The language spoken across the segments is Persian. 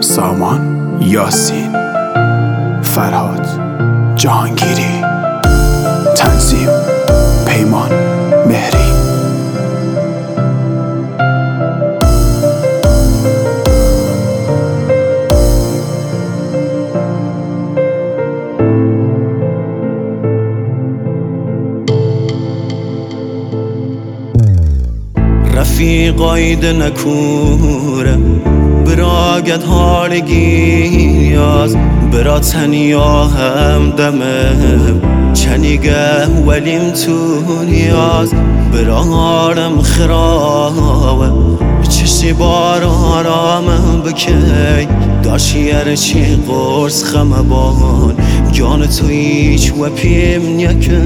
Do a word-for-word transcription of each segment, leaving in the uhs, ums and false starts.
سامان یاسین، فرهاد جهانگیری، تنظیم پیمان مهری. رفیقای نکوره براگت هارگی یاز برا تنیا هم دمه چنیگه ولیم تو نیاز برا هارم خراوه چشی بار آرامم بکی داشیر چی قرص خمبان جان تو ایچ و پیم نیکه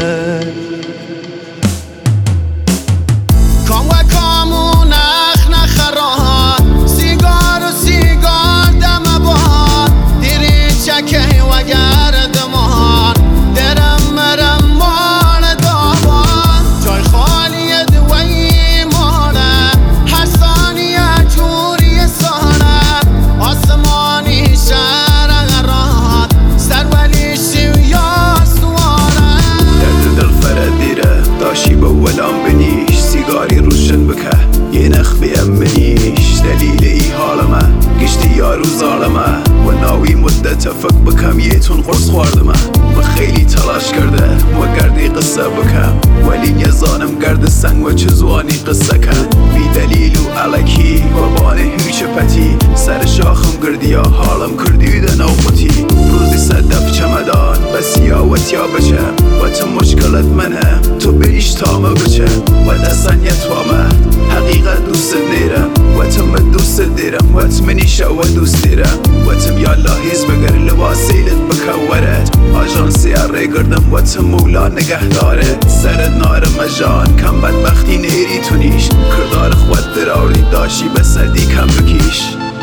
ولام بنیش سیگاری روشن بکه یه نخ بیمنیش دلیل ای حالمه گشتی یارو ظالمه و ناوی مدت فک بکم یه تون قرص خوردمه و خیلی تلاش کرده و گردی قصه بکم ولی نزانم گرد سنگ و چزوانی قصه کن بی دلیل و علکی و بانه هیچ پتی سر شاخم گردی یا حالم کردی ده نوبتی روزی صدف چمدان بس یا و تیا بچه و تو مشکلت منه تو بیش تامه بچه و دستن یتوامه حقیقت دوست دیرم و تم دوست دیرم و تمنی شو دوست دیرم و تم یا لاحیز بگر لواسیلت بکورت آجانسی اره گردم و تم مولا نگه دارت سرت نار مجان کم بدبختی نیری تونیش کردار خود دراوری داشی بسدی کم بکیش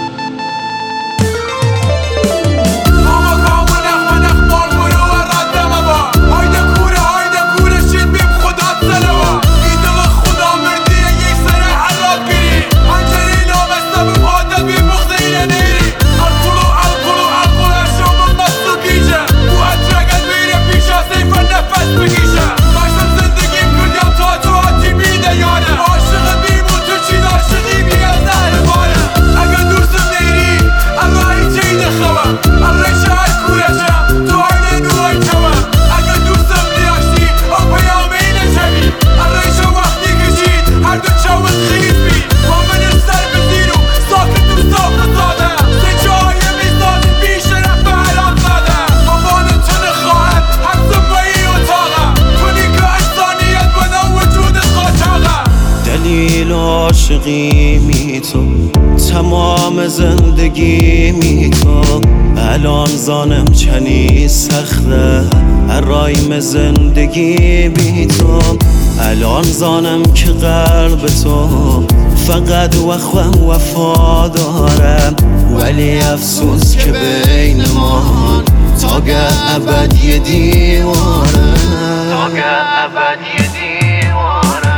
عاشقی می تو تمام زندگی می تو الان زانم چنی سخته رایم زندگی بی تو الان زانم که قلب تو فقط وخوام وفا دارم ولی افسوس که بین ما تاگه ابد یه دیواره تاگه ابد یه دیواره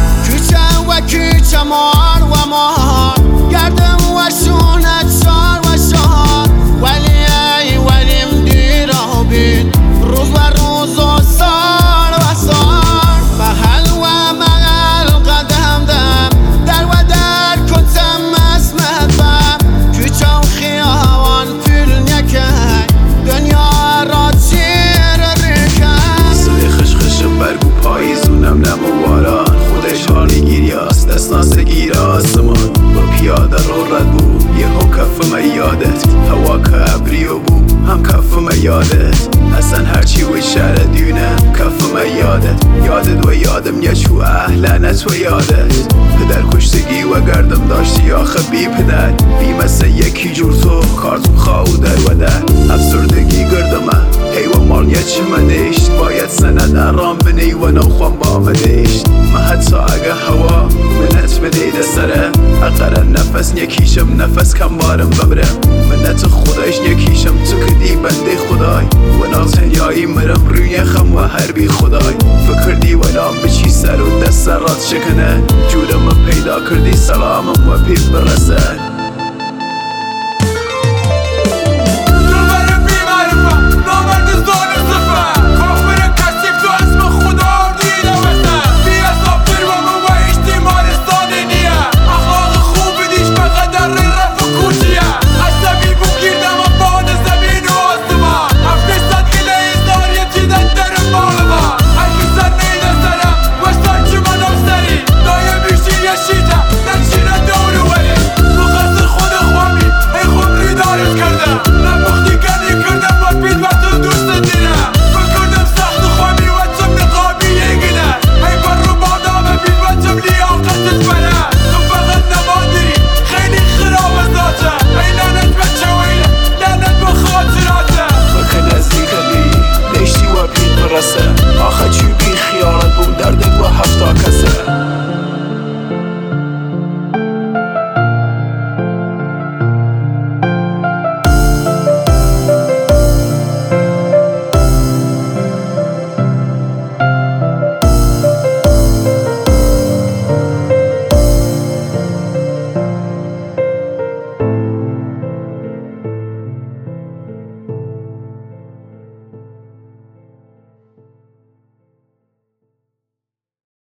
چمان و مهار گردم و شونت شار و شار ولی ای ولیم دیر و بین روز و روز و سال و سال محل و محل قدم دم در و در کتم اسمت بم کوچه و خیابان پول نکن دنیا را چیر ریکن سای خش خش برگو پاییزونم نمو باران خودش حالی گیریاست دستان گیر آسمان با پیاده رو رد بود یه هم کف میادت هوا که ابریو بود هم کف میادت اصلا هرچی وی شهر دیونم کف میادت یادت و یادم یچو اهلنت و یادت پدر کشتگی و گردم داشتی آخه بی پدر بی مثل یکی جور تو کارتون خواهو در و در افسردگی گردمه هیو مال یچ مدشت باید سند ارام بنی و نوخوام با مدشت ما حتی اگه هوا منت بدیده سره اقره نفس یکیشم نفس کم بارم ببرم منت خدایش یکیشم تو کدی بنده خدای و نازنیایی مرم روی خم و هر بی خدای فکردی ولام بچی سر و دست رات شکنه جورم پیدا کردی سلامم و پیر برسه